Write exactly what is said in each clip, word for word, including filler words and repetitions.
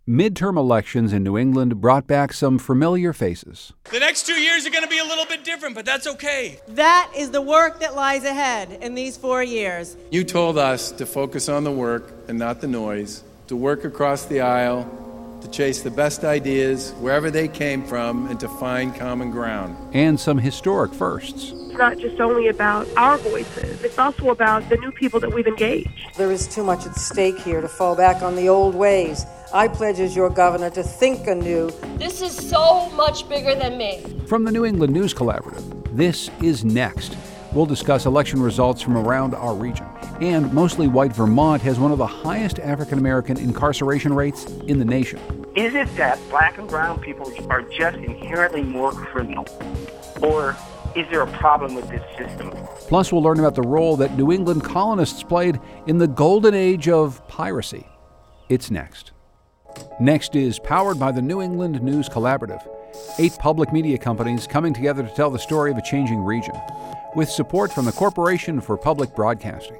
Midterm elections in New England brought back some familiar faces. The next two years are going to be a little bit different, but that's okay. That is the work that lies ahead in these four years. You told us to focus on the work and not the noise, to work across the aisle, to chase the best ideas wherever they came from, and to find common ground. And some historic firsts. It's not just only about our voices, it's also about the new people that we've engaged. There is too much at stake here to fall back on the old ways. I pledge as your governor to think anew. This is so much bigger than me. From the New England News Collaborative, this is Next. We'll discuss election results from around our region. And mostly white Vermont has one of the highest African-American incarceration rates in the nation. Is it that black and brown people are just inherently more criminal? Or is there a problem with this system? Plus, we'll learn about the role that New England colonists played in the golden age of piracy. It's next. Next is powered by the New England News Collaborative, eight public media companies coming together to tell the story of a changing region, with support from the Corporation for Public Broadcasting.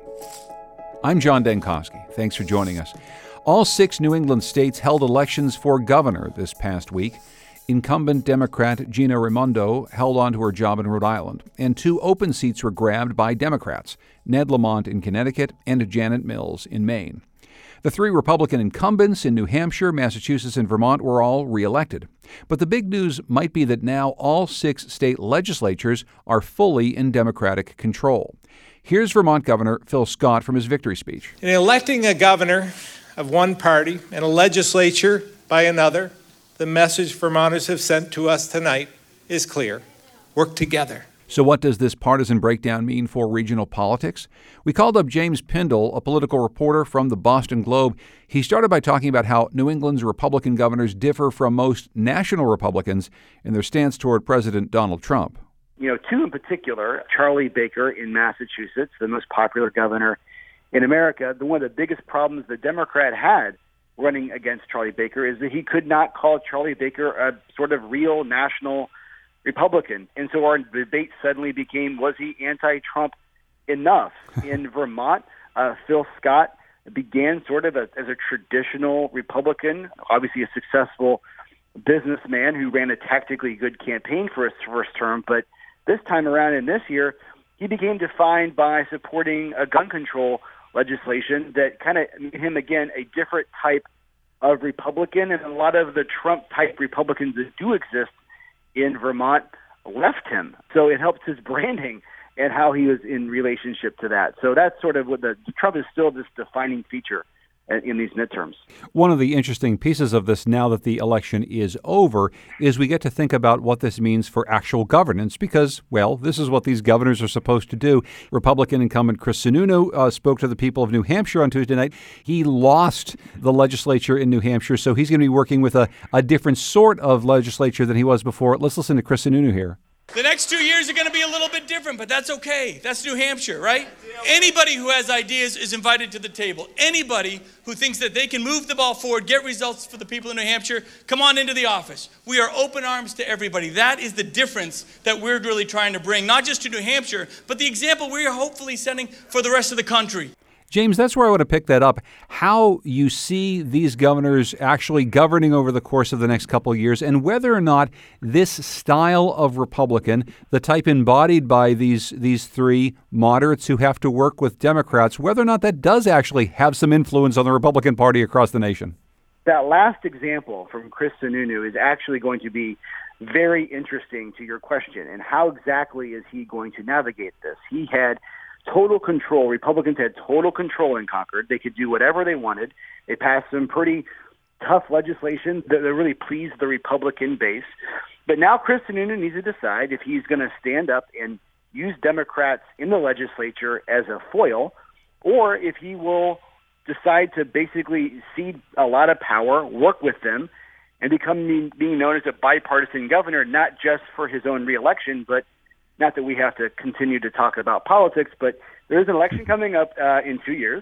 I'm John Dankosky. Thanks for joining us. All six New England states held elections for governor this past week. Incumbent Democrat Gina Raimondo held on to her job in Rhode Island, and two open seats were grabbed by Democrats, Ned Lamont in Connecticut and Janet Mills in Maine. The three Republican incumbents in New Hampshire, Massachusetts, and Vermont were all reelected. But the big news might be that now all six state legislatures are fully in Democratic control. Here's Vermont Governor Phil Scott from his victory speech. In electing a governor of one party and a legislature by another, the message Vermonters have sent to us tonight is clear. Work together. So what does this partisan breakdown mean for regional politics? We called up James Pindell, a political reporter from the Boston Globe. He started by talking about how New England's Republican governors differ from most national Republicans in their stance toward President Donald Trump. You know, two in particular, Charlie Baker in Massachusetts, the most popular governor in America. The, one of the biggest problems the Democrat had running against Charlie Baker is that he could not call Charlie Baker a sort of real national Republican. And so our debate suddenly became, was he anti-Trump enough? In Vermont, uh, Phil Scott began sort of a, as a traditional Republican, obviously a successful businessman who ran a tactically good campaign for his first term. But this time around in this year, he became defined by supporting a gun control legislation that kind of made him, again, a different type of Republican. And a lot of the Trump-type Republicans that do exist in Vermont left him. So it helps his branding and how he was in relationship to that. So that's sort of what the Trump is still this defining feature in these midterms. One of the interesting pieces of this now that the election is over is we get to think about what this means for actual governance because, well, this is what these governors are supposed to do. Republican incumbent Chris Sununu uh, spoke to the people of New Hampshire on Tuesday night. He lost the legislature in New Hampshire, so he's going to be working with a, a different sort of legislature than he was before. Let's listen to Chris Sununu here. The next two years are going to be a little bit different, but that's okay. That's New Hampshire, right? Anybody who has ideas is invited to the table. Anybody who thinks that they can move the ball forward, get results for the people in New Hampshire, come on into the office. We are open arms to everybody. That is the difference that we're really trying to bring, not just to New Hampshire, but the example we are hopefully setting for the rest of the country. James, that's where I want to pick that up. How you see these governors actually governing over the course of the next couple of years and whether or not this style of Republican, the type embodied by these these three moderates who have to work with Democrats, whether or not that does actually have some influence on the Republican Party across the nation. That last example from Chris Sununu is actually going to be very interesting to your question. And how exactly is he going to navigate this? He had total control. Republicans had total control in Concord. They could do whatever they wanted. They passed some pretty tough legislation that really pleased the Republican base. But now Chris Sununu needs to decide if he's going to stand up and use Democrats in the legislature as a foil, or if he will decide to basically cede a lot of power, work with them, and become being known as a bipartisan governor, not just for his own reelection, but not that we have to continue to talk about politics, but there is an election coming up uh, in two years.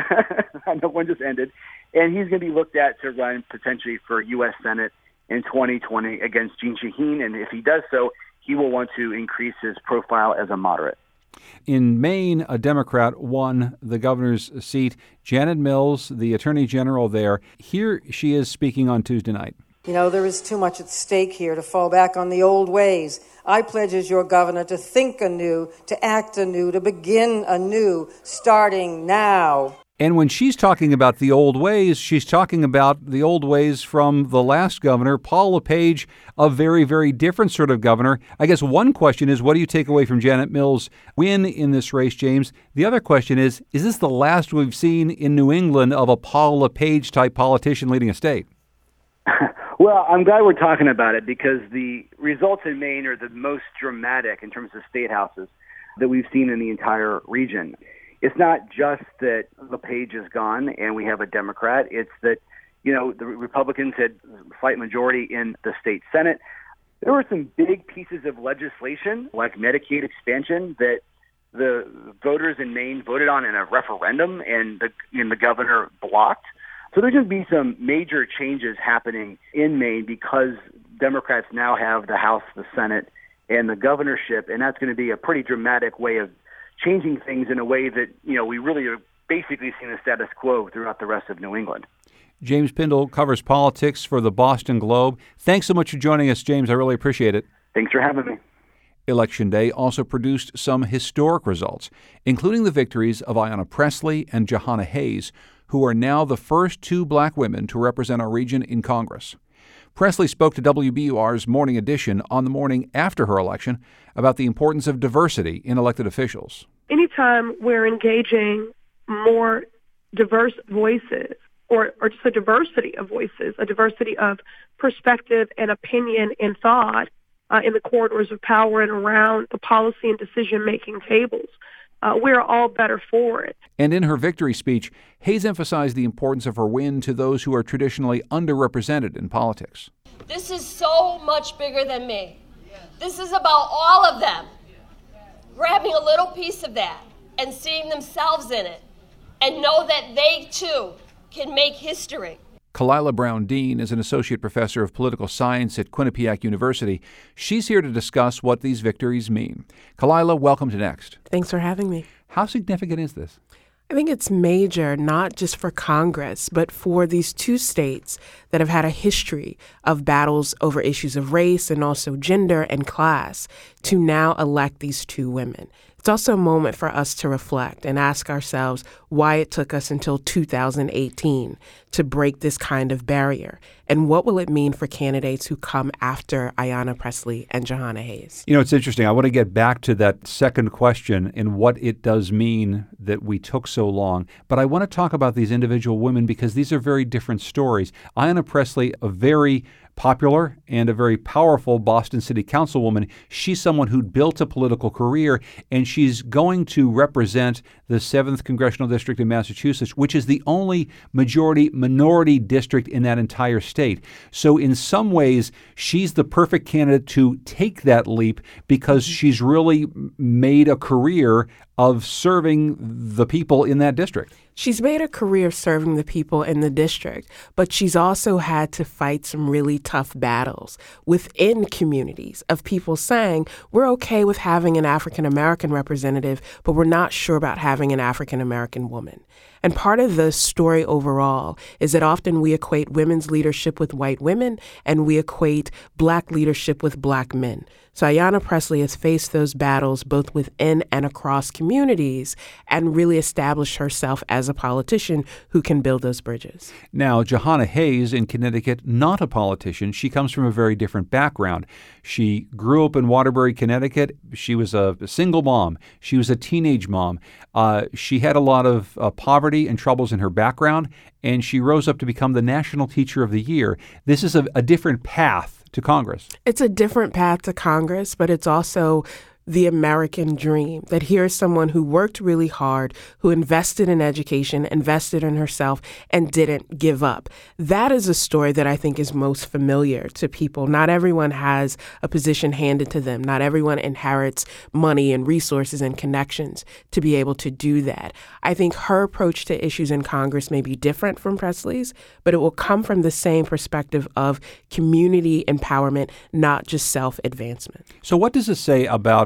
I know one just ended. And he's going to be looked at to run potentially for U S Senate in twenty twenty against Jeanne Shaheen. And if he does so, he will want to increase his profile as a moderate. In Maine, a Democrat won the governor's seat. Janet Mills, the attorney general there, here she is speaking on Tuesday night. You know, there is too much at stake here to fall back on the old ways. I pledge as your governor to think anew, to act anew, to begin anew, starting now. And when she's talking about the old ways, she's talking about the old ways from the last governor, Paul LePage, a very, very different sort of governor. I guess one question is, what do you take away from Janet Mills' win in this race, James? The other question is, is this the last we've seen in New England of a Paul LePage-type politician leading a state? Well, I'm glad we're talking about it because the results in Maine are the most dramatic in terms of state houses that we've seen in the entire region. It's not just that LePage is gone and we have a Democrat. It's that, you know, the Republicans had a slight majority in the state Senate. There were some big pieces of legislation, like Medicaid expansion, that the voters in Maine voted on in a referendum and the, and the governor blocked. So there's going to be some major changes happening in Maine because Democrats now have the House, the Senate, and the governorship, and that's going to be a pretty dramatic way of changing things in a way that, you know, we really are basically seeing the status quo throughout the rest of New England. James Pindell covers politics for the Boston Globe. Thanks so much for joining us, James. I really appreciate it. Thanks for having me. Election Day also produced some historic results, including the victories of Ayanna Pressley and Jahana Hayes, who are now the first two black women to represent our region in Congress. Pressley spoke to W B U R's Morning Edition on the morning after her election about the importance of diversity in elected officials. Anytime we're engaging more diverse voices, or, or just a diversity of voices, a diversity of perspective and opinion and thought uh, in the corridors of power and around the policy and decision-making tables, Uh, we're all better for it. And in her victory speech, Hayes emphasized the importance of her win to those who are traditionally underrepresented in politics. This is so much bigger than me. This is about all of them grabbing a little piece of that and seeing themselves in it and know that they too can make history. Kalila Brown Dean is an associate professor of political science at Quinnipiac University. She's here to discuss what these victories mean. Kalila, welcome to Next. Thanks for having me. How significant is this? I think it's major, not just for Congress, but for these two states that have had a history of battles over issues of race and also gender and class to now elect these two women. It's also a moment for us to reflect and ask ourselves why it took us until two thousand eighteen to break this kind of barrier, and what will it mean for candidates who come after Ayanna Pressley and Jahana Hayes. You know, it's interesting. I want to get back to that second question and what it does mean that we took so long, but I want to talk about these individual women because these are very different stories. Ayanna Pressley, a very popular and a very powerful Boston City Councilwoman. She's someone who'd built a political career, and she's going to represent the seventh Congressional District in Massachusetts, which is the only majority-minority district in that entire state. So in some ways, she's the perfect candidate to take that leap because she's really made a career of serving the people in that district. She's made a career serving the people in the district, but she's also had to fight some really tough battles within communities of people saying, we're okay with having an African-American representative, but we're not sure about having an African-American woman. And part of the story overall is that often we equate women's leadership with white women, and we equate black leadership with black men. So Ayanna Pressley has faced those battles both within and across communities and really established herself as a politician who can build those bridges. Now, Jahana Hayes in Connecticut, not a politician. She comes from a very different background. She grew up in Waterbury, Connecticut. She was a single mom. She was a teenage mom. Uh, she had a lot of uh, poverty and troubles in her background, and she rose up to become the National Teacher of the Year. This is a, a different path to Congress. It's a different path to Congress, but it's also the American dream, that here's someone who worked really hard, who invested in education, invested in herself, and didn't give up. That is a story that I think is most familiar to people. Not everyone has a position handed to them. Not everyone inherits money and resources and connections to be able to do that. I think her approach to issues in Congress may be different from Pressley's, but it will come from the same perspective of community empowerment, not just self-advancement. So what does it say about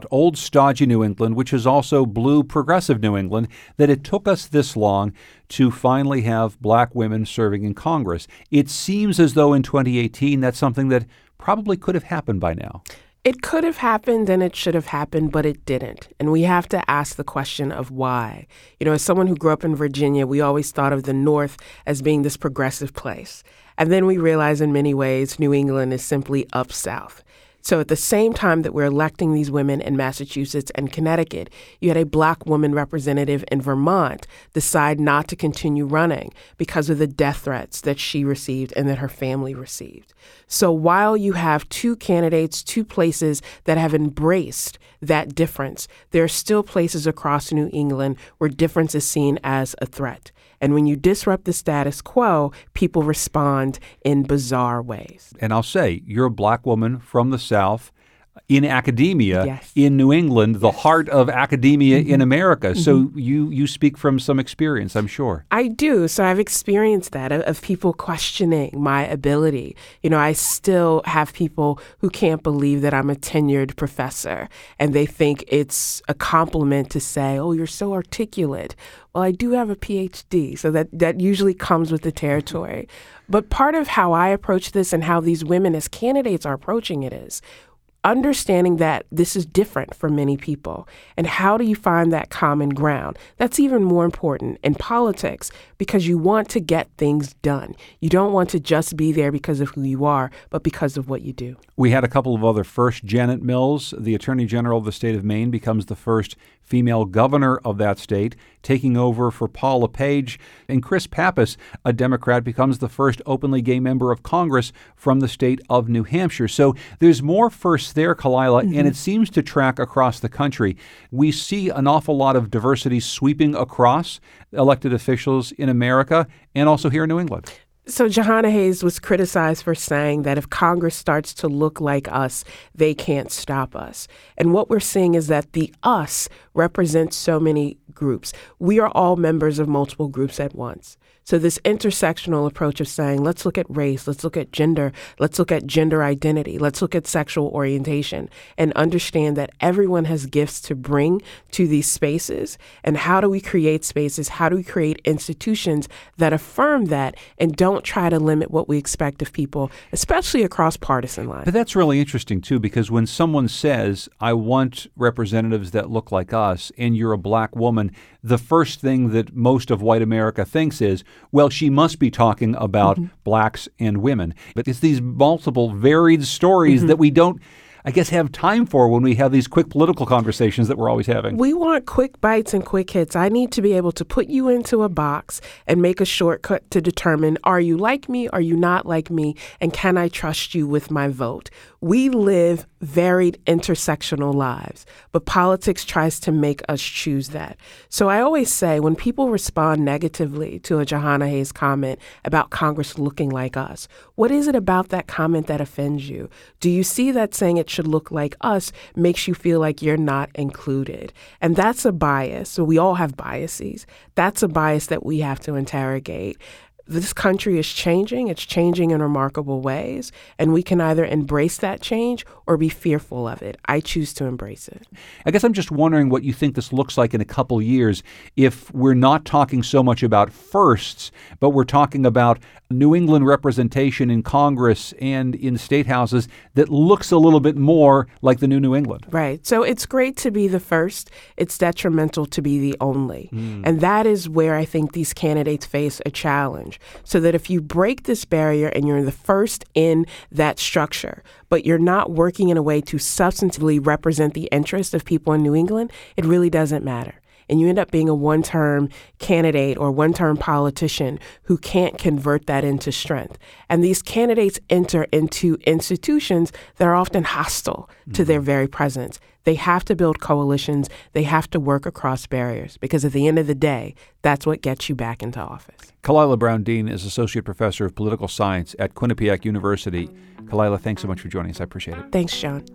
about old stodgy New England, which is also blue progressive New England, that it took us this long to finally have black women serving in Congress. It seems as though in twenty eighteen that's something that probably could have happened by now. It could have happened and it should have happened, but it didn't. And we have to ask the question of why. You know, as someone who grew up in Virginia, we always thought of the North as being this progressive place. And then we realize in many ways New England is simply up south. So at the same time that we're electing these women in Massachusetts and Connecticut, you had a black woman representative in Vermont decide not to continue running because of the death threats that she received and that her family received. So while you have two candidates, two places that have embraced that difference, there are still places across New England where difference is seen as a threat. And when you disrupt the status quo, people respond in bizarre ways. And I'll say, you're a black woman from the South in academia, yes. in New England, the heart of academia mm-hmm. in America. Mm-hmm. So you you speak from some experience, I'm sure. I do. So I've experienced that of, of people questioning my ability. You know, I still have people who can't believe that I'm a tenured professor, and they think it's a compliment to say, oh, you're so articulate. Well, I do have a P H D, so that, that usually comes with the territory. But part of how I approach this and how these women as candidates are approaching it is understanding that this is different for many people. And how do you find that common ground? That's even more important in politics because you want to get things done. You don't want to just be there because of who you are, but because of what you do. We had a couple of other first. Janet Mills, the Attorney General of the state of Maine, becomes the first female governor of that state, taking over for Paul LePage. And Chris Pappas, a Democrat, becomes the first openly gay member of Congress from the state of New Hampshire. So there's more firsts there, Kalila, mm-hmm. and it seems to track across the country. We see an awful lot of diversity sweeping across elected officials in America and also here in New England. So Jahana Hayes was criticized for saying that if Congress starts to look like us, they can't stop us. And what we're seeing is that the us represents so many groups. We are all members of multiple groups at once. So this intersectional approach of saying, let's look at race, let's look at gender, let's look at gender identity, let's look at sexual orientation, and understand that everyone has gifts to bring to these spaces. And how do we create spaces? How do we create institutions that affirm that and don't try to limit what we expect of people, especially across partisan lines? But that's really interesting, too, because when someone says, I want representatives that look like us, and you're a black woman, the first thing that most of white America thinks is, well, she must be talking about mm-hmm. blacks and women. But it's these multiple varied stories mm-hmm. that we don't, I guess, have time for when we have these quick political conversations that we're always having. We want quick bites and quick hits. I need to be able to put you into a box and make a shortcut to determine, are you like me? Are you not like me? And can I trust you with my vote? We live varied intersectional lives, but politics tries to make us choose that. So I always say when people respond negatively to a Jahana Hayes comment about Congress looking like us, what is it about that comment that offends you? Do you see that saying it should look like us makes you feel like you're not included? And that's a bias. So we all have biases. That's a bias that we have to interrogate. This country is changing. It's changing in remarkable ways. And we can either embrace that change or be fearful of it. I choose to embrace it. I guess I'm just wondering what you think this looks like in a couple years if we're not talking so much about firsts, but we're talking about New England representation in Congress and in state houses that looks a little bit more like the new New England. Right. So it's great to be the first. It's detrimental to be the only. Mm. And that is where I think these candidates face a challenge. So that if you break this barrier and you're the first in that structure, but you're not working in a way to substantively represent the interests of people in New England, it really doesn't matter. And you end up being a one-term candidate or one-term politician who can't convert that into strength. And these candidates enter into institutions that are often hostile mm-hmm. to their very presence. They have to build coalitions. They have to work across barriers because at the end of the day, that's what gets you back into office. Kalila Brown Dean is Associate Professor of Political Science at Quinnipiac University. Kalila, thanks so much for joining us. I appreciate it. Thanks, John.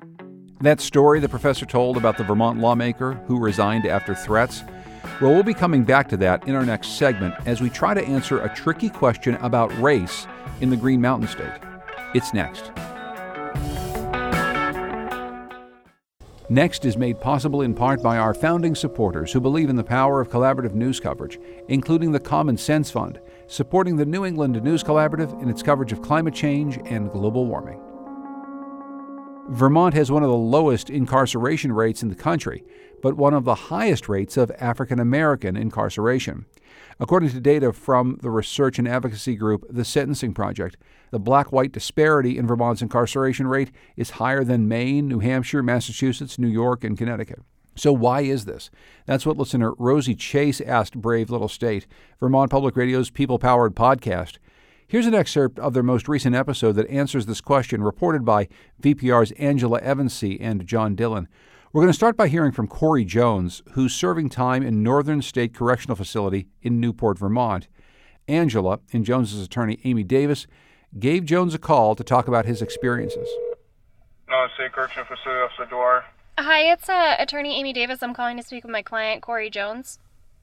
That story the professor told about the Vermont lawmaker who resigned after threats, well, we'll be coming back to that in our next segment as we try to answer a tricky question about race in the Green Mountain State. It's next. Next is made possible in part by our founding supporters who believe in the power of collaborative news coverage, including the Common Sense Fund, supporting the New England News Collaborative in its coverage of climate change and global warming. Vermont has one of the lowest incarceration rates in the country, but one of the highest rates of African American incarceration. According to data from the research and advocacy group The Sentencing Project, the black-white disparity in Vermont's incarceration rate is higher than Maine, New Hampshire, Massachusetts, New York, and Connecticut. So why is this? That's what listener Rosie Chase asked Brave Little State, Vermont Public Radio's people-powered podcast. Here's an excerpt of their most recent episode that answers this question, reported by V P R's Angela Evansy and John Dillon. We're going to start by hearing from Corey Jones, who's serving time in Northern State Correctional Facility in Newport, Vermont. Angela, and Jones's attorney Amy Davis, gave Jones a call to talk about his experiences. Northern State Correctional Facility, Officer Dwyer. Hi, it's uh, attorney Amy Davis. I'm calling to speak with my client, Corey Jones.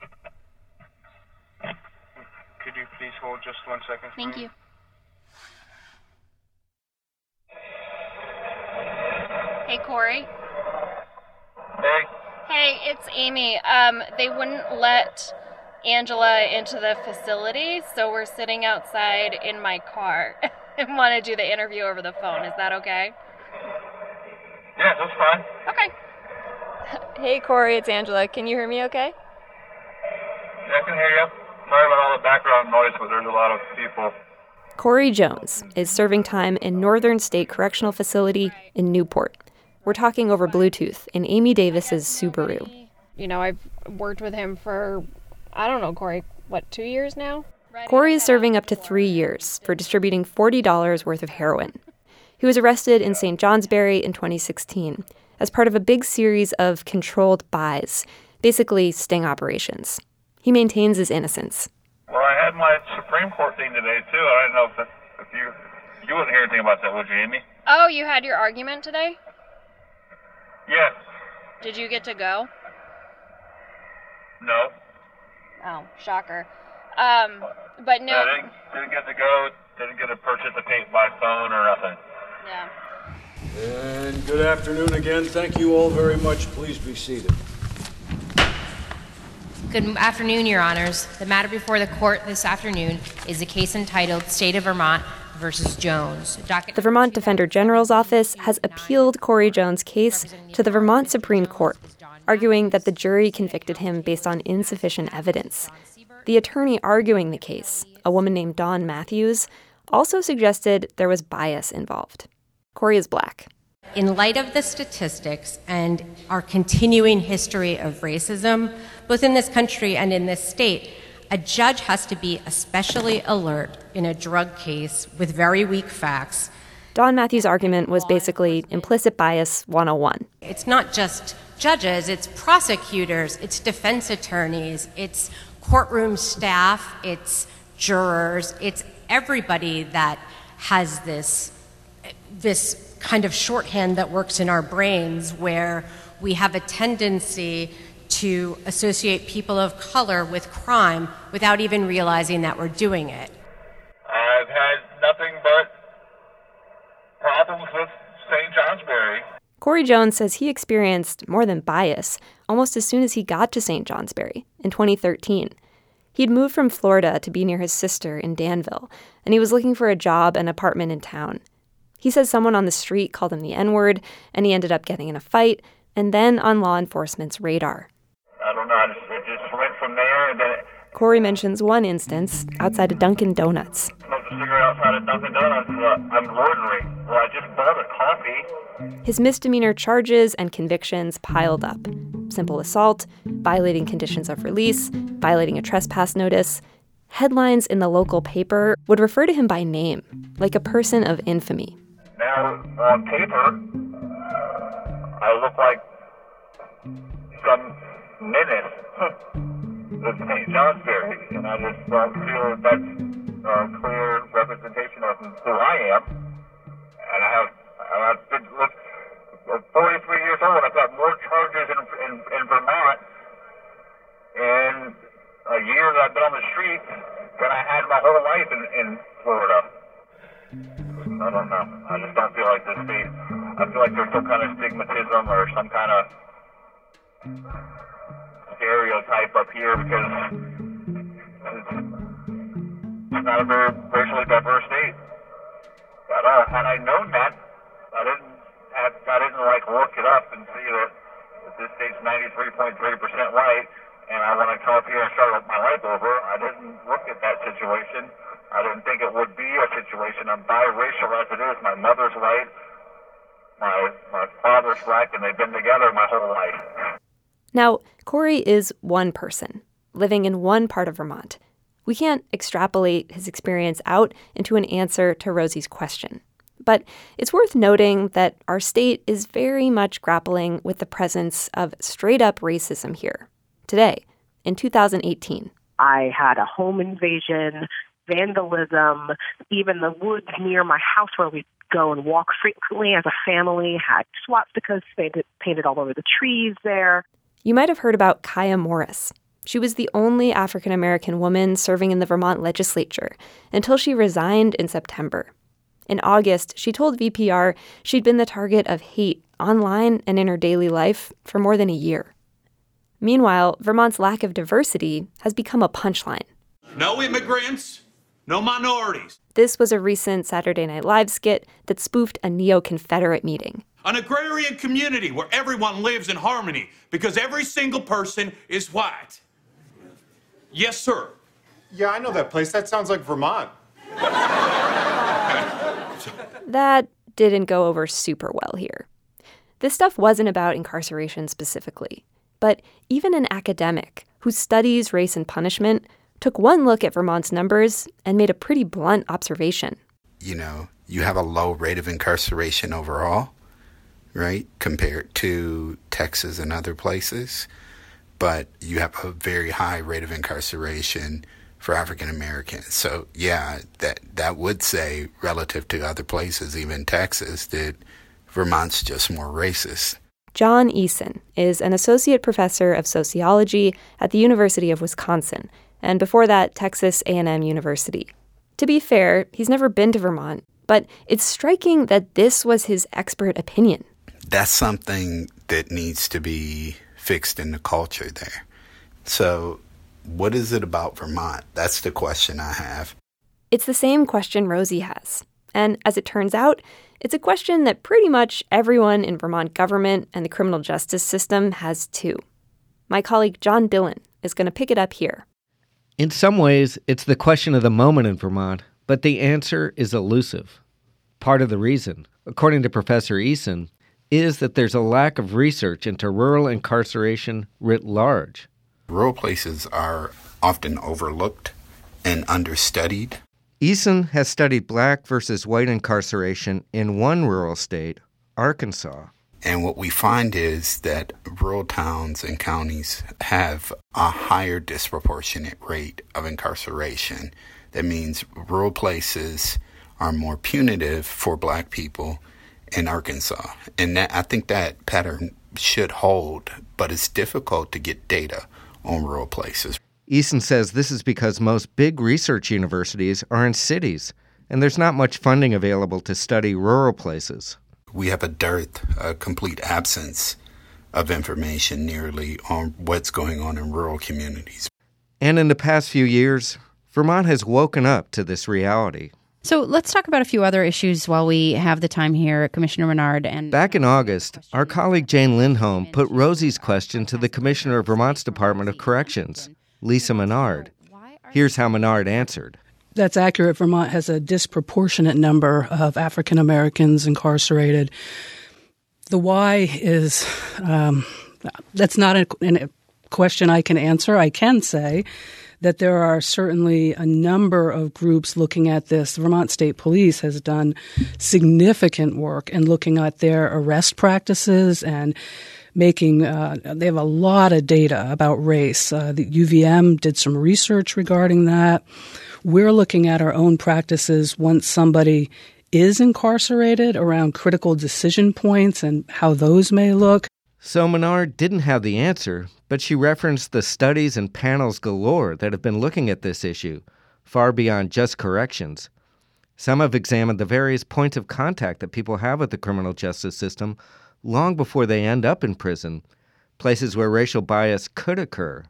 Could you please hold just one second for Thank me? you. Hey, Corey. Hey. Hey, it's Amy. Um, they wouldn't let Angela into the facility, so we're sitting outside in my car and want to do the interview over the phone. Is that okay? Yeah, that's fine. Okay. Hey, Corey, it's Angela. Can you hear me okay? Yeah, I can hear you. Sorry about all the background noise, but there's a lot of people. Corey Jones is serving time in Northern State Correctional Facility in Newport. We're talking over Bluetooth in Amy Davis's Subaru. You know, I've worked with him for, I don't know, Corey, what, two years now? Corey is serving up to three years for distributing forty dollars worth of heroin. He was arrested in Saint Johnsbury in twenty sixteen as part of a big series of controlled buys, basically sting operations. He maintains his innocence. Well, I had my Supreme Court thing today, too. I don't know if, if you you wouldn't hear anything about that, would you, Amy? Oh, you had your argument today? Yes. Did you get to go? No. Oh, shocker. Um, but no. I didn't, didn't get to go, didn't get to purchase the tape by phone or nothing. Yeah. And good afternoon again. Thank you all very much. Please be seated. Good afternoon, Your Honors. The matter before the court this afternoon is a case entitled State of Vermont versus Jones. Docket the Vermont Defender General's Office has appealed Corey Jones' case to the Vermont Supreme Court, arguing that the jury convicted him based on insufficient evidence. The attorney arguing the case, a woman named Dawn Matthews, also suggested there was bias involved. Corey is black. In light of the statistics and our continuing history of racism, both in this country and in this state, a judge has to be especially alert in a drug case with very weak facts. Dawn Matthews' argument was basically implicit bias one oh one. It's not just judges, it's prosecutors, it's defense attorneys, it's courtroom staff, it's jurors, it's everybody that has this this kind of shorthand that works in our brains where we have a tendency to associate people of color with crime without even realizing that we're doing it. I've had nothing but problems with Saint Johnsbury. Corey Jones says he experienced more than bias almost as soon as he got to Saint Johnsbury in twenty thirteen. He'd moved from Florida to be near his sister in Danville, and he was looking for a job and apartment in town. He says someone on the street called him the N-word, and he ended up getting in a fight, and then on law enforcement's radar. I don't know, I just, it just went from there, and then it... Corey mentions one instance outside a Dunkin' Donuts. Smoked a cigarette outside of Dunkin' Donuts. Uh, I'm loitering. Well, I just bought a coffee. His misdemeanor charges and convictions piled up. Simple assault, violating conditions of release, violating a trespass notice. Headlines in the local paper would refer to him by name, like a person of infamy. Now, on paper, I look like some menace of Saint Johnsbury, and I just don't feel that that's a clear representation of who I am. And I have, I've been, look, forty-three years old, I've got more charges in, in, in Vermont in a year that I've been on the streets than I had my whole life in, in Florida. I don't know. I just don't feel like this state. I I feel like there's some kind of stigmatism or some kind of stereotype up here because it's, it's not a very racially diverse state. But uh, had I known that, I didn't have, I didn't like look it up and see that, that this state's ninety-three point three percent white, and I want to come up here and start my life over. I didn't look at that situation. I didn't think it would be a situation. I'm biracial as it is. My mother's white, my my father's black, and they've been together my whole life. Now, Corey is one person living in one part of Vermont. We can't extrapolate his experience out into an answer to Rosie's question. But it's worth noting that our state is very much grappling with the presence of straight-up racism here, today, in two thousand eighteen. I had a home invasion, vandalism, even the woods near my house where we go and walk frequently as a family had swastikas painted, painted all over the trees there. You might have heard about Kaya Morris. She was the only African-American woman serving in the Vermont legislature until she resigned in September. In August, she told V P R she'd been the target of hate online and in her daily life for more than a year. Meanwhile, Vermont's lack of diversity has become a punchline. No immigrants, no minorities. This was a recent Saturday Night Live skit that spoofed a neo-Confederate meeting. An agrarian community where everyone lives in harmony because every single person is white. Yes, sir. Yeah, I know that place. That sounds like Vermont. That didn't go over super well here. This stuff wasn't about incarceration specifically, but even an academic who studies race and punishment took one look at Vermont's numbers and made a pretty blunt observation. You know, you have a low rate of incarceration overall, right, compared to Texas and other places, but you have a very high rate of incarceration for African Americans. So, yeah, that that would say, relative to other places, even Texas, that Vermont's just more racist. John Eason is an associate professor of sociology at the University of Wisconsin, and before that, Texas A and M University. To be fair, he's never been to Vermont, but it's striking that this was his expert opinion. That's something that needs to be fixed in the culture there. So, what is it about Vermont? That's the question I have. It's the same question Rosie has. And as it turns out, it's a question that pretty much everyone in Vermont government and the criminal justice system has too. My colleague John Dillon is going to pick it up here. In some ways, it's the question of the moment in Vermont, but the answer is elusive. Part of the reason, according to Professor Eason, is that there's a lack of research into rural incarceration writ large. Rural places are often overlooked and understudied. Eason has studied black versus white incarceration in one rural state, Arkansas. And what we find is that rural towns and counties have a higher disproportionate rate of incarceration. That means rural places are more punitive for black people in Arkansas. And that, I think that pattern should hold, but it's difficult to get data on rural places. Eason says this is because most big research universities are in cities, and there's not much funding available to study rural places. We have a dearth, a complete absence of information nearly on what's going on in rural communities. And in the past few years, Vermont has woken up to this reality. So let's talk about a few other issues while we have the time here, Commissioner Menard. And Back in August, our colleague Jane Lindholm put Rosie's question to the Commissioner of Vermont's Department of Corrections, Lisa Menard. Here's how Menard answered. That's accurate. Vermont has a disproportionate number of African Americans incarcerated. The why is, um, that's not a, a question I can answer. I can say that there are certainly a number of groups looking at this. The Vermont State Police has done significant work in looking at their arrest practices and making, uh, they have a lot of data about race. Uh, the U V M did some research regarding that. We're looking at our own practices once somebody is incarcerated around critical decision points and how those may look. So Menard didn't have the answer, but she referenced the studies and panels galore that have been looking at this issue, far beyond just corrections. Some have examined the various points of contact that people have with the criminal justice system long before they end up in prison, places where racial bias could occur.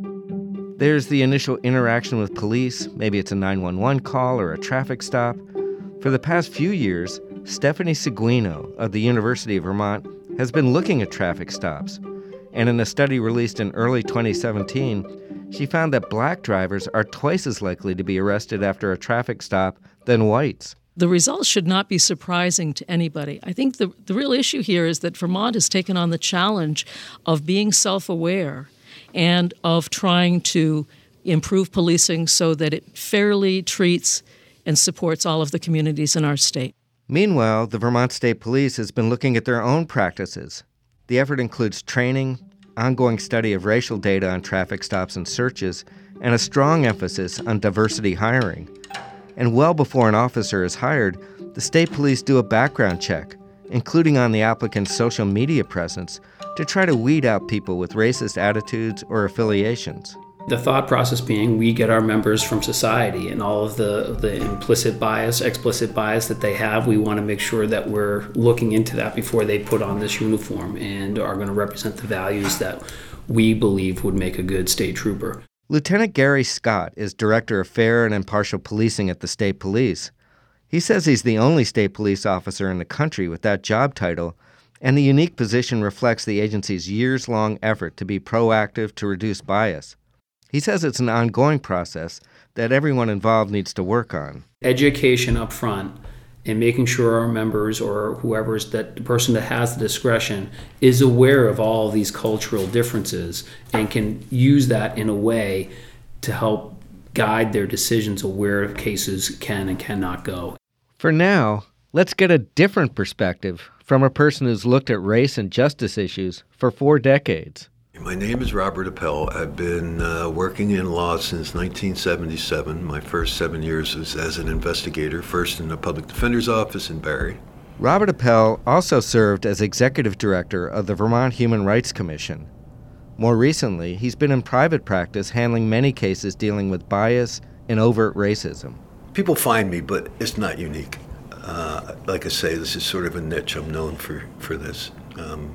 There's the initial interaction with police, maybe it's a nine one one call or a traffic stop. For the past few years, Stephanie Seguino of the University of Vermont has been looking at traffic stops. And in a study released in early twenty seventeen, she found that black drivers are twice as likely to be arrested after a traffic stop than whites. The results should not be surprising to anybody. I think the, the real issue here is that Vermont has taken on the challenge of being self-aware and of trying to improve policing so that it fairly treats and supports all of the communities in our state. Meanwhile, the Vermont State Police has been looking at their own practices. The effort includes training, ongoing study of racial data on traffic stops and searches, and a strong emphasis on diversity hiring. And well before an officer is hired, the state police do a background check, including on the applicant's social media presence, to try to weed out people with racist attitudes or affiliations. The thought process being we get our members from society, and all of the, the implicit bias, explicit bias that they have, we want to make sure that we're looking into that before they put on this uniform and are going to represent the values that we believe would make a good state trooper. Lieutenant Gary Scott is Director of Fair and Impartial Policing at the State Police. He says he's the only state police officer in the country with that job title, and the unique position reflects the agency's years-long effort to be proactive to reduce bias. He says it's an ongoing process that everyone involved needs to work on. Education up front and making sure our members or whoever's that the person that has the discretion is aware of all of these cultural differences and can use that in a way to help guide their decisions of where cases can and cannot go. For now, let's get a different perspective from a person who's looked at race and justice issues for four decades. My name is Robert Appel. I've been uh, working in law since nineteen seventy-seven. My first seven years was as an investigator, first in the Public Defender's Office in Barre. Robert Appel also served as executive director of the Vermont Human Rights Commission. More recently, he's been in private practice handling many cases dealing with bias and overt racism. People find me, but it's not unique. Uh, like I say, this is sort of a niche. I'm known for, for this. Um,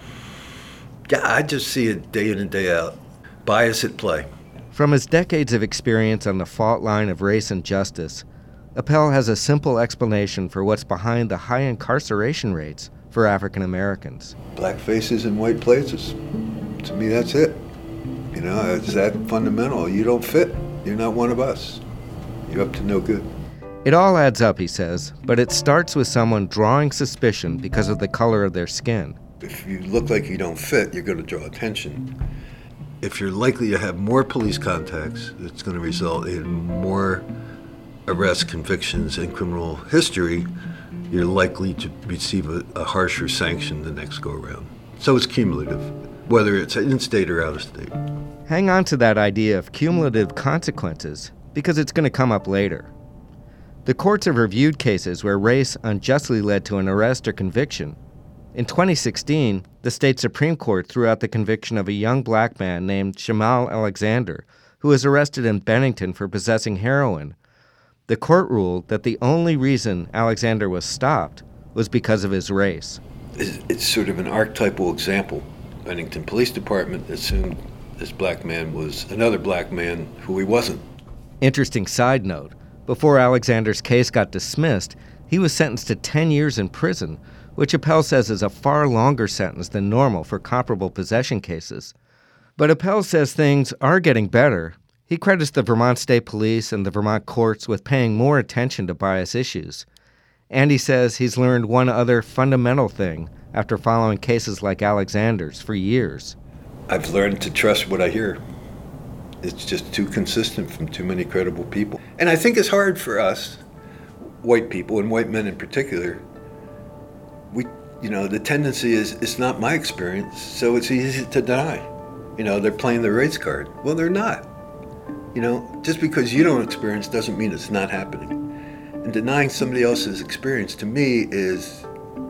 Yeah, I just see it day in and day out. Bias at play. From his decades of experience on the fault line of race and justice, Appel has a simple explanation for what's behind the high incarceration rates for African Americans. Black faces in white places. To me, that's it. You know, it's that fundamental. You don't fit. You're not one of us. You're up to no good. It all adds up, he says, but it starts with someone drawing suspicion because of the color of their skin. If you look like you don't fit, you're going to draw attention. If you're likely to have more police contacts, it's going to result in more arrests, convictions, and criminal history. You're likely to receive a, a harsher sanction the next go-around. So it's cumulative, whether it's in-state or out-of-state. Hang on to that idea of cumulative consequences, because it's going to come up later. The courts have reviewed cases where race unjustly led to an arrest or conviction. In twenty sixteen, the state Supreme Court threw out the conviction of a young black man named Shamal Alexander, who was arrested in Bennington for possessing heroin. The court ruled that the only reason Alexander was stopped was because of his race. It's sort of an archetypal example. Bennington Police Department assumed this black man was another black man who he wasn't. Interesting side note, before Alexander's case got dismissed, he was sentenced to ten years in prison, which Appel says is a far longer sentence than normal for comparable possession cases. But Appel says things are getting better. He credits the Vermont State Police and the Vermont courts with paying more attention to bias issues. And he says he's learned one other fundamental thing after following cases like Alexander's for years. I've learned to trust what I hear. It's just too consistent from too many credible people. And I think it's hard for us, white people, and white men in particular. We, you know, the tendency is, it's not my experience, so it's easy to deny. You know, they're playing the race card. Well, they're not. You know, just because you don't experience doesn't mean it's not happening. And denying somebody else's experience, to me, is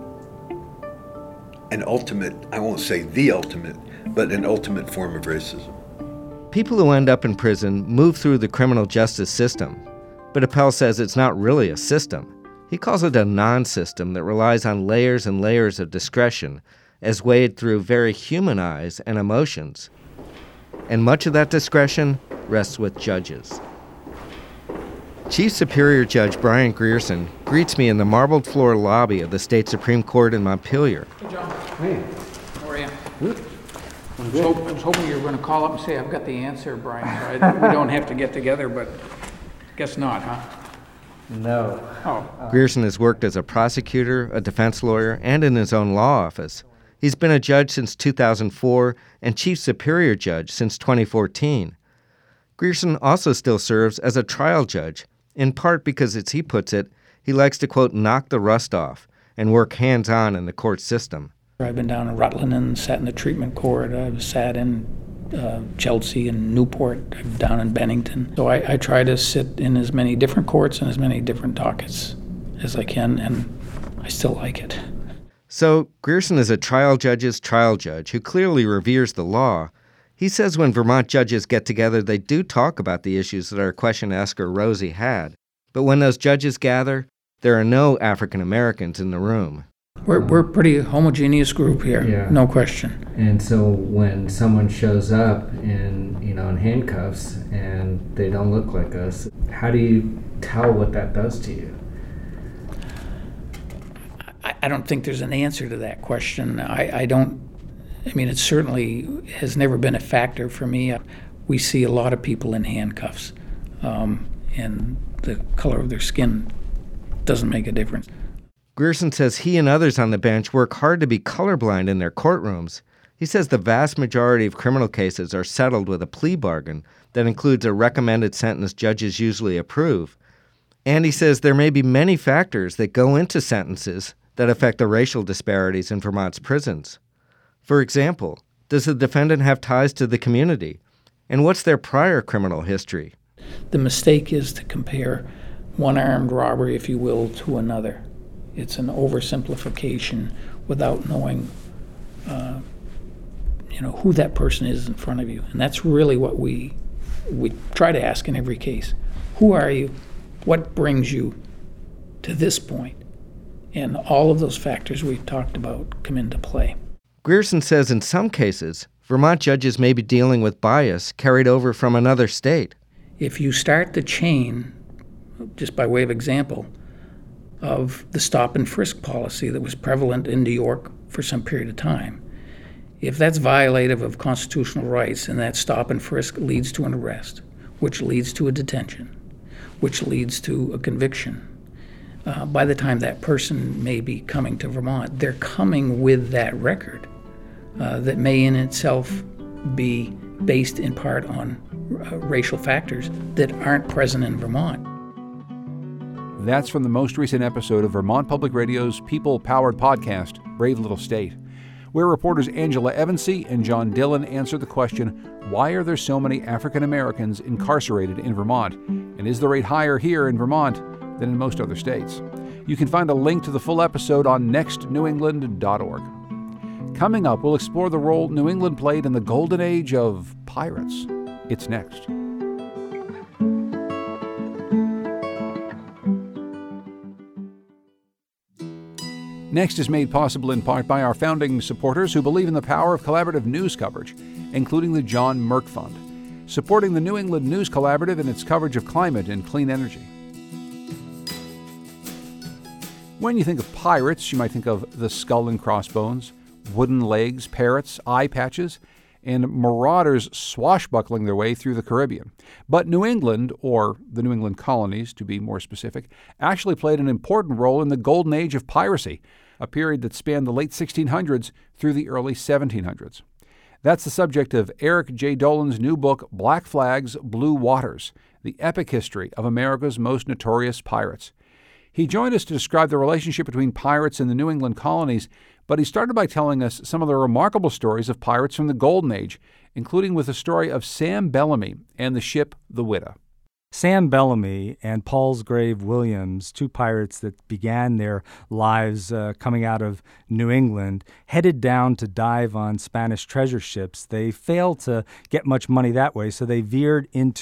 an ultimate, I won't say the ultimate, but an ultimate form of racism. People who end up in prison move through the criminal justice system. But Appel says it's not really a system. He calls it a non-system that relies on layers and layers of discretion as weighed through very human eyes and emotions. And much of that discretion rests with judges. Chief Superior Judge Brian Grierson greets me in the marbled floor lobby of the state Supreme Court in Montpelier. Hey, John. Hey. How are you? Good. I was, hope, I was hoping you were going to call up and say, I've got the answer, Brian. So I, we don't have to get together, but guess not, huh? No. Oh. Grierson has worked as a prosecutor, a defense lawyer, and in his own law office. He's been a judge since two thousand four and Chief Superior Judge since twenty fourteen. Grierson also still serves as a trial judge, in part because, as he puts it, he likes to, quote, knock the rust off and work hands-on in the court system. I've been down in Rutland and sat in the treatment court. I've sat in uh, Chelsea and Newport. I'm down in Bennington. So I, I try to sit in as many different courts and as many different dockets as I can, and I still like it. So Grierson is a trial judge's trial judge who clearly reveres the law. He says when Vermont judges get together, they do talk about the issues that our question asker Rosie had. But when those judges gather, there are no African Americans in the room. We're we're a pretty homogeneous group here, Yeah. no question. And so when someone shows up in, you know, in handcuffs and they don't look like us, how do you tell what that does to you? I, I don't think there's an answer to that question. I, I don't, I mean, it certainly has never been a factor for me. We see a lot of people in handcuffs, um, and the color of their skin doesn't make a difference. Grierson says he and others on the bench work hard to be colorblind in their courtrooms. He says the vast majority of criminal cases are settled with a plea bargain that includes a recommended sentence judges usually approve. And he says there may be many factors that go into sentences that affect the racial disparities in Vermont's prisons. For example, does the defendant have ties to the community? And what's their prior criminal history? The mistake is to compare one armed robbery, if you will, to another. It's an oversimplification without knowing, uh, you know, who that person is in front of you. And that's really what we we try to ask in every case. Who are you? What brings you to this point? And all of those factors we've talked about come into play. Grierson says in some cases, Vermont judges may be dealing with bias carried over from another state. If you start the chain, just by way of example, of the stop and frisk policy that was prevalent in New York for some period of time, if that's violative of constitutional rights and that stop and frisk leads to an arrest, which leads to a detention, which leads to a conviction, uh, by the time that person may be coming to Vermont, they're coming with that record uh, that may in itself be based in part on uh, racial factors that aren't present in Vermont. That's from the most recent episode of Vermont Public Radio's people-powered podcast, Brave Little State, where reporters Angela Evansy and John Dillon answer the question, why are there so many African Americans incarcerated in Vermont? And is the rate higher here in Vermont than in most other states? You can find a link to the full episode on next new england dot org. Coming up, we'll explore the role New England played in the golden age of pirates. It's next. Next is made possible in part by our founding supporters who believe in the power of collaborative news coverage, including the John Merck Fund, supporting the New England News Collaborative in its coverage of climate and clean energy. When you think of pirates, you might think of the skull and crossbones, wooden legs, parrots, eye patches, and marauders swashbuckling their way through the Caribbean. But New England, or the New England colonies to be more specific, actually played an important role in the golden age of piracy, a period that spanned the late sixteen hundreds through the early seventeen hundreds. That's the subject of Eric J. Dolan's new book, Black Flags, Blue Waters, the epic history of America's most notorious pirates. He joined us to describe the relationship between pirates and the New England colonies, but he started by telling us some of the remarkable stories of pirates from the Golden Age, including with the story of Sam Bellamy and the ship the Whydah. Sam Bellamy and Palsgrave Williams, two pirates that began their lives uh, coming out of New England, headed down to dive on Spanish treasure ships. They failed to get much money that way, so they veered into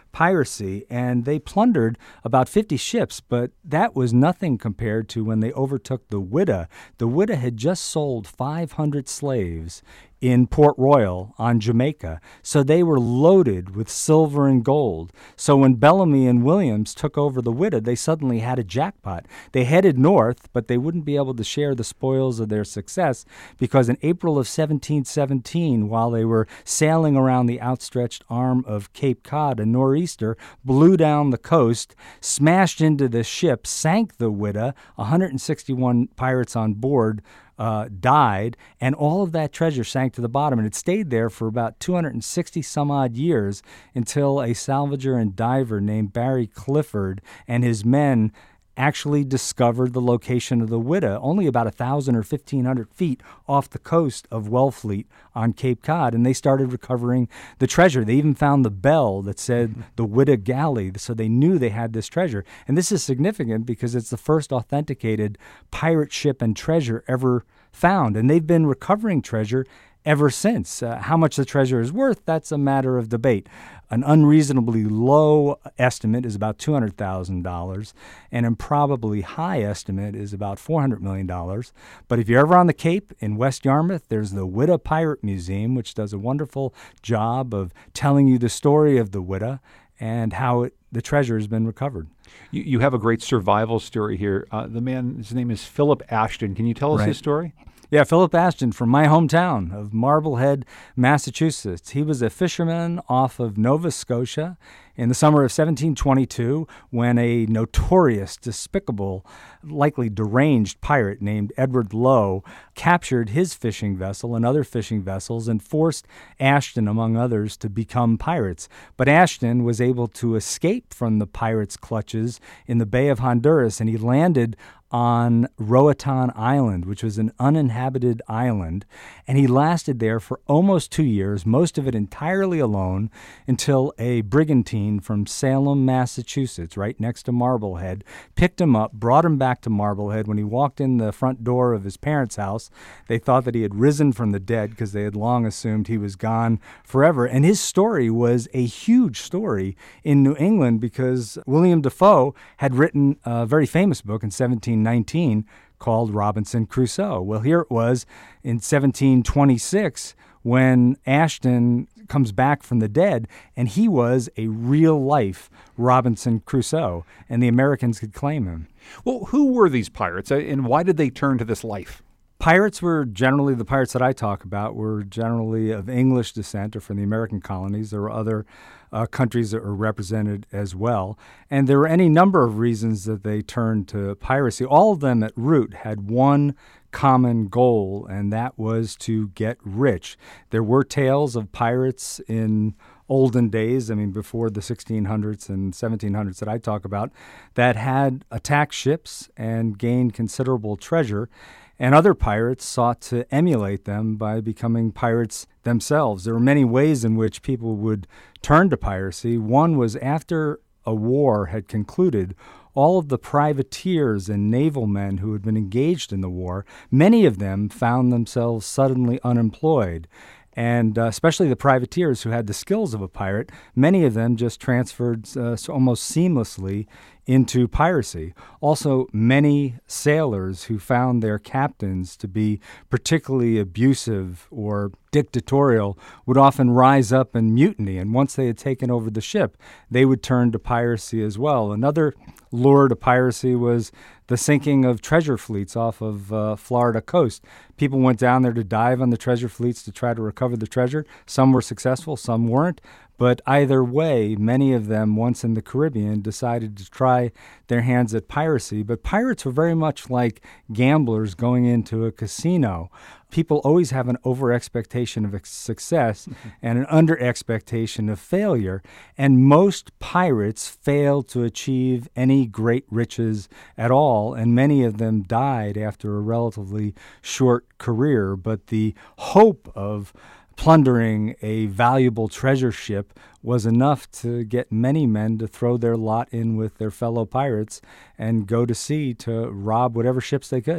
piracy, and they plundered about fifty ships, but that was nothing compared to when they overtook the Whydah. The Whydah had just sold five hundred slaves in Port Royal on Jamaica. So they were loaded with silver and gold. So when Bellamy and Williams took over the Whydah, they suddenly had a jackpot. They headed north, but they wouldn't be able to share the spoils of their success because in April of seventeen seventeen, while they were sailing around the outstretched arm of Cape Cod, a nor'easter blew down the coast, smashed into the ship, sank the Whydah, one hundred sixty-one pirates on board Uh, died, and all of that treasure sank to the bottom, and it stayed there for about two hundred sixty some odd years until a salvager and diver named Barry Clifford and his men actually discovered the location of the Whydah, only about one thousand or fifteen hundred feet off the coast of Wellfleet on Cape Cod, and they started recovering the treasure. They even found the bell that said the Whydah Galley, so they knew they had this treasure. And this is significant because it's the first authenticated pirate ship and treasure ever found, and they've been recovering treasure ever since. Uh, how much the treasure is worth, that's a matter of debate. An unreasonably low estimate is about two hundred thousand dollars, and an improbably high estimate is about four hundred million dollars. But if you're ever on the Cape in West Yarmouth, there's the Whydah Pirate Museum, which does a wonderful job of telling you the story of the Whydah and how it, the treasure has been recovered. You, you have a great survival story here. Uh, the man, his name is Philip Ashton. Can you tell us Right. his story? Yeah, Philip Ashton from my hometown of Marblehead, Massachusetts. He was a fisherman off of Nova Scotia in the summer of seventeen twenty-two when a notorious, despicable, likely deranged pirate named Edward Lowe captured his fishing vessel and other fishing vessels and forced Ashton, among others, to become pirates. But Ashton was able to escape from the pirates' clutches in the Bay of Honduras, and he landed on Roatan Island, which was an uninhabited island, and he lasted there for almost two years, most of it entirely alone, until a brigantine from Salem, Massachusetts, right next to Marblehead, picked him up, brought him back to Marblehead. When he walked in the front door of his parents' house, they thought that he had risen from the dead because they had long assumed he was gone forever. And his story was a huge story in New England because William Defoe had written a very famous book in seventeen nineteen called Robinson Crusoe. Well, here it was in seventeen twenty-six when Ashton comes back from the dead, and he was a real-life Robinson Crusoe, and the Americans could claim him. Well, who were these pirates, uh, and why did they turn to this life? Pirates were generally, the pirates that I talk about were generally of English descent or from the American colonies. There were other uh, countries that were represented as well. And there were any number of reasons that they turned to piracy. All of them at root had one common goal, and that was to get rich. There were tales of pirates in olden days, I mean, before the sixteen hundreds and seventeen hundreds that I talk about, that had attacked ships and gained considerable treasure. And other pirates sought to emulate them by becoming pirates themselves. There were many ways in which people would turn to piracy. One was after a war had concluded, all of the privateers and naval men who had been engaged in the war, many of them found themselves suddenly unemployed. And uh, especially the privateers who had the skills of a pirate, many of them just transferred uh, almost seamlessly into piracy. Also, many sailors who found their captains to be particularly abusive or dictatorial would often rise up and mutiny, and once they had taken over the ship, they would turn to piracy as well. Another lure to piracy was the sinking of treasure fleets off of uh, Florida coast. People went down there to dive on the treasure fleets to try to recover the treasure. Some were successful, some weren't. But either way, many of them, once in the Caribbean, decided to try their hands at piracy. But pirates were very much like gamblers going into a casino. People always have an over-expectation of success mm-hmm. and an under-expectation of failure. And most pirates failed to achieve any great riches at all, and many of them died after a relatively short career. But the hope of plundering a valuable treasure ship was enough to get many men to throw their lot in with their fellow pirates and go to sea to rob whatever ships they could.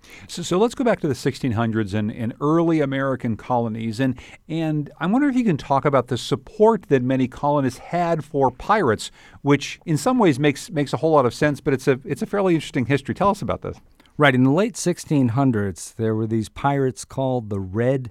So, so let's go back to the sixteen hundreds and, and early American colonies. And, and I wonder if you can talk about the support that many colonists had for pirates, which in some ways makes makes a whole lot of sense, but it's a it's a fairly interesting history. Tell us about this. Right. In the late sixteen hundreds, there were these pirates called the Red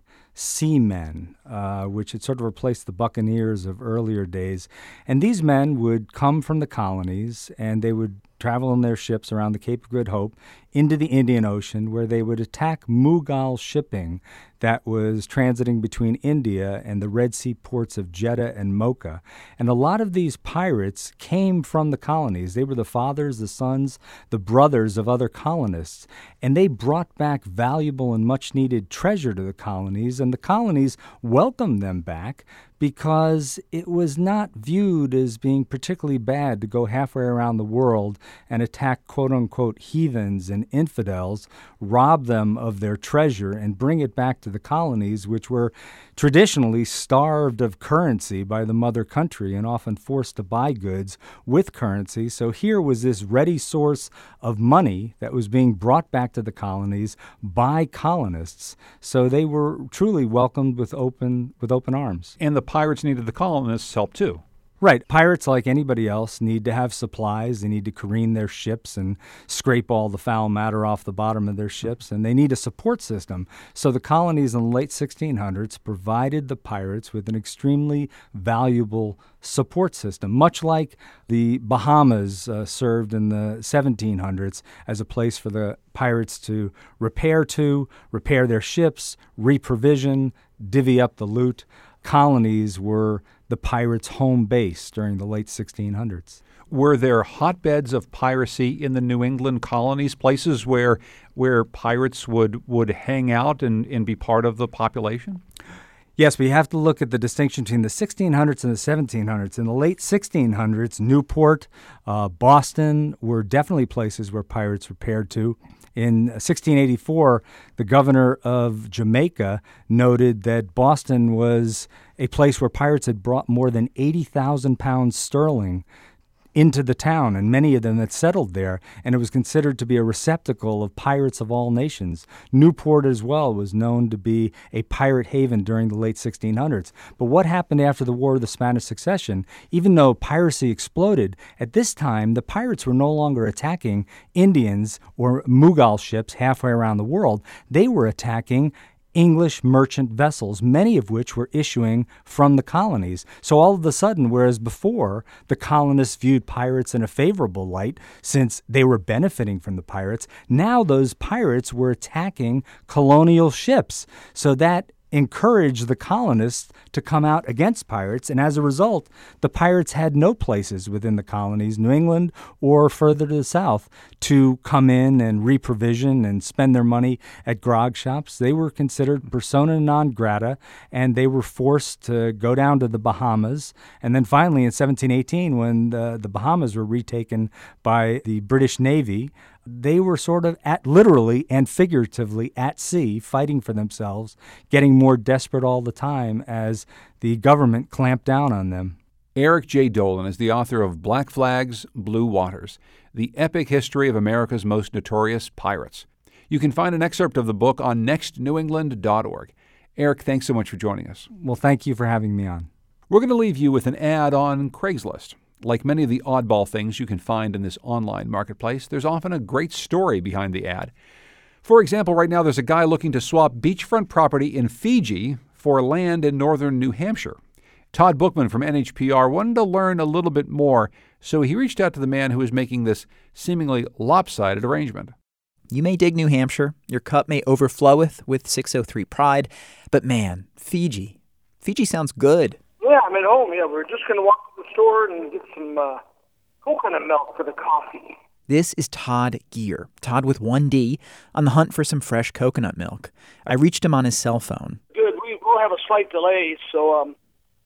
Seamen, uh, which had sort of replaced the buccaneers of earlier days. And these men would come from the colonies, and they would travel in their ships around the Cape of Good Hope into the Indian Ocean, where they would attack Mughal shipping that was transiting between India and the Red Sea ports of Jeddah and Mocha. And a lot of these pirates came from the colonies. They were the fathers, the sons, the brothers of other colonists. And they brought back valuable and much-needed treasure to the colonies, and the colonies welcomed them back because it was not viewed as being particularly bad to go halfway around the world and attack quote-unquote heathens and infidels, rob them of their treasure, and bring it back to the colonies, which were traditionally starved of currency by the mother country and often forced to buy goods with currency. So here was this ready source of money that was being brought back to the colonies by colonists. So they were truly welcomed with open with open arms. And the pirates needed the colonists' help too. Right. Pirates, like anybody else, need to have supplies. They need to careen their ships and scrape all the foul matter off the bottom of their ships, and they need a support system. So the colonies in the late sixteen hundreds provided the pirates with an extremely valuable support system, much like the Bahamas uh, served in the seventeen hundreds as a place for the pirates to repair to, repair their ships, reprovision, divvy up the loot. Colonies were the pirates' home base during the late sixteen hundreds. Were there hotbeds of piracy in the New England colonies, places where where pirates would, would hang out and, and be part of the population? Yes, we have to look at the distinction between the sixteen hundreds and the seventeen hundreds. In the late sixteen hundreds, Newport, uh, Boston were definitely places where pirates repaired to. In sixteen eighty-four, the governor of Jamaica noted that Boston was a place where pirates had brought more than eighty thousand pounds sterling into the town, and many of them had settled there, and it was considered to be a receptacle of pirates of all nations. Newport as well was known to be a pirate haven during the late sixteen hundreds. But what happened after the War of the Spanish Succession? Even though piracy exploded, at this time the pirates were no longer attacking Indians or Mughal ships halfway around the world. They were attacking English merchant vessels, many of which were issuing from the colonies. So all of a sudden, whereas before the colonists viewed pirates in a favorable light since they were benefiting from the pirates, now those pirates were attacking colonial ships. So that encouraged the colonists to come out against pirates, and as a result, the pirates had no places within the colonies, New England or further to the south, to come in and reprovision and spend their money at grog shops. They were considered persona non grata, and they were forced to go down to the Bahamas. And then finally, in seventeen eighteen, when the, the Bahamas were retaken by the British Navy, they were sort of at literally and figuratively at sea, fighting for themselves, getting more desperate all the time as the government clamped down on them. Eric J. Dolin is the author of Black Flags, Blue Waters, the epic history of America's most notorious pirates. You can find an excerpt of the book on next new england dot org. Eric, thanks so much for joining us. Well, thank you for having me on. We're going to leave you with an ad on Craigslist. Like many of the oddball things you can find in this online marketplace, there's often a great story behind the ad. For example, right now there's a guy looking to swap beachfront property in Fiji for land in northern New Hampshire. Todd Bookman from N H P R wanted to learn a little bit more, so he reached out to the man who was making this seemingly lopsided arrangement. You may dig New Hampshire, your cup may overfloweth with six oh three pride, but man, Fiji. Fiji sounds good. Yeah, I'm at home. Yeah, we're just going to walk to the store and get some uh, coconut milk for the coffee. This is Todd Gear, Todd with one D, on the hunt for some fresh coconut milk. I reached him on his cell phone. Good. We will have a slight delay, so um,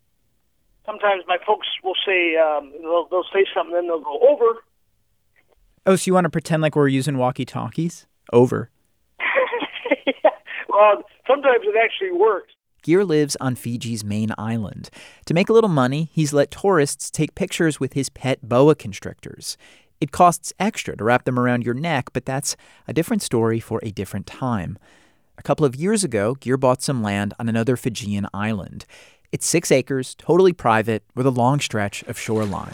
sometimes my folks will say, um, they'll, they'll say something, then they'll go over. Oh, so you want to pretend like we're using walkie-talkies? Over. Yeah. Well, sometimes it actually works. Gear lives on Fiji's main island. To make a little money, he's let tourists take pictures with his pet boa constrictors. It costs extra to wrap them around your neck, but that's a different story for a different time. A couple of years ago, Gear bought some land on another Fijian island. It's six acres, totally private, with a long stretch of shoreline.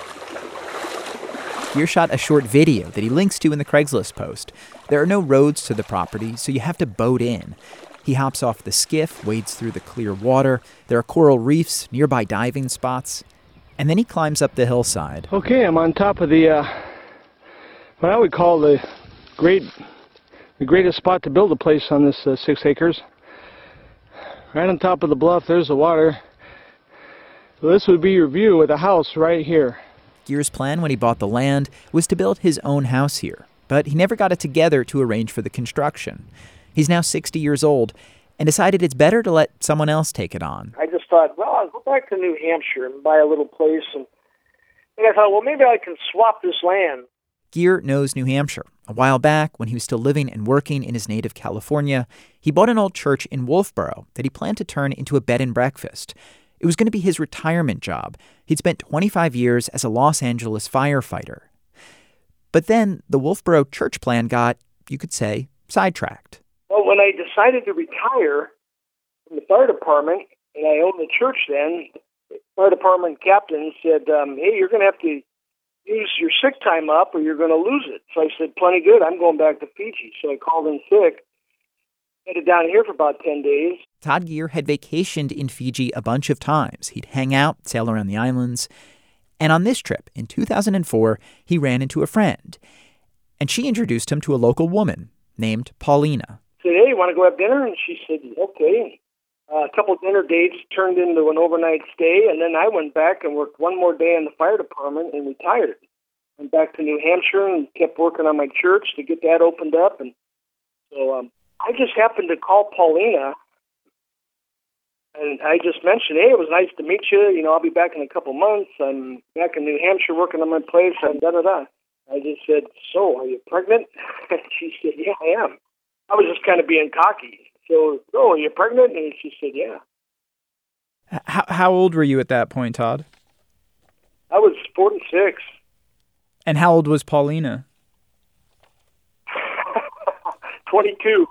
Gear shot a short video that he links to in the Craigslist post. There are no roads to the property, so you have to boat in. He hops off the skiff, wades through the clear water. There are coral reefs, nearby diving spots. And then he climbs up the hillside. Okay, I'm on top of the, uh, what I would call the great, the greatest spot to build a place on this uh, six acres. Right on top of the bluff, there's the water. So this would be your view with a house right here. Gear's plan when he bought the land was to build his own house here, but he never got it together to arrange for the construction. He's now sixty years old and decided it's better to let someone else take it on. I just thought, well, I'll go back to New Hampshire and buy a little place. And, and I thought, well, maybe I can swap this land. Gear knows New Hampshire. A while back, when he was still living and working in his native California, he bought an old church in Wolfboro that he planned to turn into a bed and breakfast. It was going to be his retirement job. He'd spent twenty-five years as a Los Angeles firefighter. But then the Wolfboro church plan got, you could say, sidetracked. Well, when I decided to retire from the fire department, and I owned the church then, the fire department captain said, um, hey, you're going to have to use your sick time up or you're going to lose it. So I said, plenty good, I'm going back to Fiji. So I called in sick, headed down here for about ten days. Todd Gear had vacationed in Fiji a bunch of times. He'd hang out, sail around the islands. And on this trip, in two thousand four, he ran into a friend. And she introduced him to a local woman named Paulina. I said, hey, you want to go have dinner? And she said, okay. Uh, a couple of dinner dates turned into an overnight stay, and then I went back and worked one more day in the fire department and retired. Went back to New Hampshire and kept working on my church to get that opened up. And so um, I just happened to call Paulina, and I just mentioned, hey, it was nice to meet you. You know, I'll be back in a couple months. I'm back in New Hampshire working on my place, and da-da-da. I just said, so, are you pregnant? She said, yeah, I am. I was just kind of being cocky. So, oh, are you pregnant? And she said, yeah. How, how old were you at that point, Todd? I was forty-six. And how old was Paulina? twenty-two.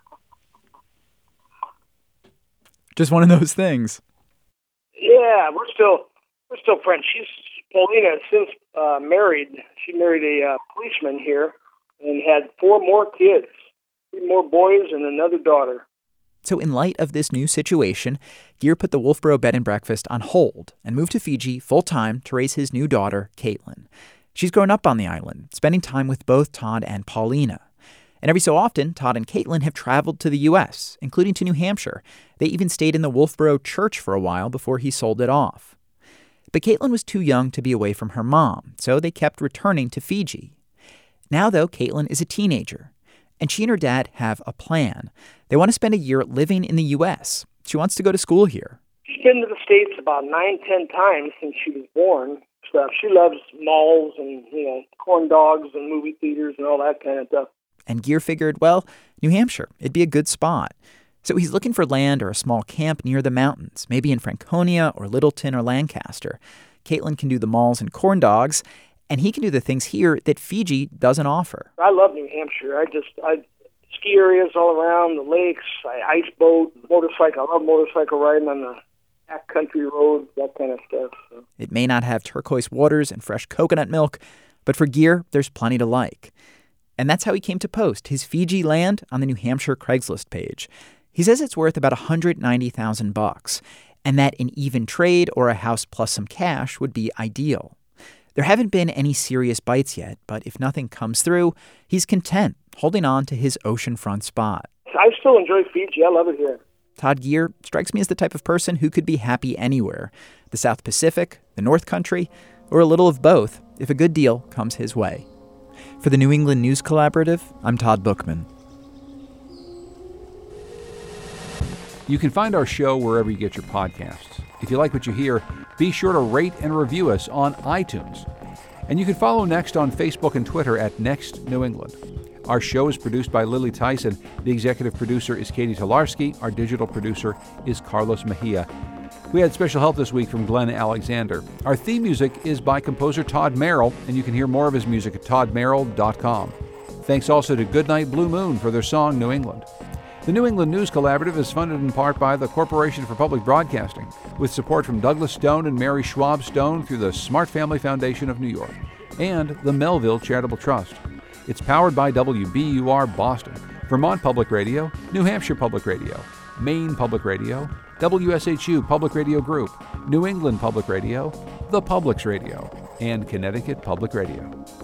Just one of those things. Yeah, we're still we're still friends. She's Paulina since uh, married. She married a uh, policeman here and had four more kids, three more boys and another daughter. So in light of this new situation, Gear put the Wolfboro Bed and Breakfast on hold and moved to Fiji full-time to raise his new daughter, Caitlin. She's grown up on the island, spending time with both Todd and Paulina. And every so often, Todd and Caitlin have traveled to the U S, including to New Hampshire. They even stayed in the Wolfboro church for a while before he sold it off. But Caitlin was too young to be away from her mom, so they kept returning to Fiji. Now, though, Caitlin is a teenager, and she and her dad have a plan. They want to spend a year living in the U S. She wants to go to school here. She's been to the States about nine, ten times since she was born. Stuff. She loves malls and, you know, corn dogs and movie theaters and all that kind of stuff. And Gear figured, well, New Hampshire, it'd be a good spot. So he's looking for land or a small camp near the mountains, maybe in Franconia or Littleton or Lancaster. Caitlin can do the malls and corn dogs, and he can do the things here that Fiji doesn't offer. I love New Hampshire. I just, I ski areas all around, the lakes, I ice boat, motorcycle. I love motorcycle riding on the backcountry roads, that kind of stuff. So. It may not have turquoise waters and fresh coconut milk, but for Gear, there's plenty to like. And that's how he came to post his Fiji land on the New Hampshire Craigslist page. He says it's worth about one hundred ninety thousand bucks, and that an even trade or a house plus some cash would be ideal. There haven't been any serious bites yet, but if nothing comes through, he's content holding on to his oceanfront spot. I still enjoy Fiji. I love it here. Todd Gear strikes me as the type of person who could be happy anywhere. The South Pacific, the North Country, or a little of both, if a good deal comes his way. For the New England News Collaborative, I'm Todd Bookman. You can find our show wherever you get your podcasts. If you like what you hear, be sure to rate and review us on iTunes. And you can follow Next on Facebook and Twitter at Next New England. Our show is produced by Lily Tyson. The executive producer is Katie Tolarski. Our digital producer is Carlos Mejia. We had special help this week from Glenn Alexander. Our theme music is by composer Todd Merrill, and you can hear more of his music at todd merrill dot com. Thanks also to Goodnight Blue Moon for their song New England. The New England News Collaborative is funded in part by the Corporation for Public Broadcasting, with support from Douglas Stone and Mary Schwab Stone through the Smart Family Foundation of New York, and the Melville Charitable Trust. It's powered by W B U R Boston, Vermont Public Radio, New Hampshire Public Radio, Maine Public Radio, W S H U Public Radio Group, New England Public Radio, The Publics Radio, and Connecticut Public Radio.